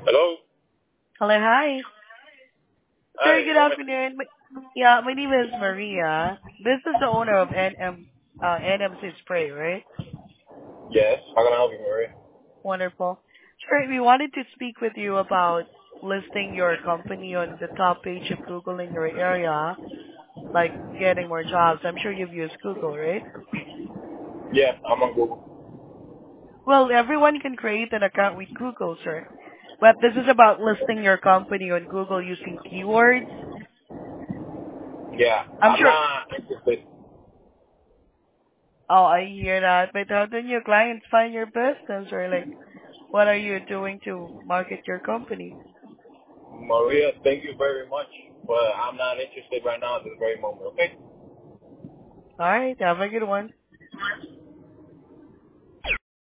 Hello? Hello, hi. Sir, Hi, good how may afternoon. Yeah, my name is Maria. This is the owner of NMC Spray, right? Yes, how can I help you, Maria? Wonderful. Sir, we wanted to speak with you about listing your company on the top page of Google in your area, like getting more jobs. I'm sure you've used Google, right? Yeah, I'm on Google. Well, everyone can create an account with Google, sir. But this is about listing your company on Google using keywords. Yeah, I'm I'm sure. not interested. Oh, I hear that. But how do your clients find your business, or like, what are you doing to market your company? Maria, thank you very much, but I'm not interested right now at this very moment, okay? All right, have a good one.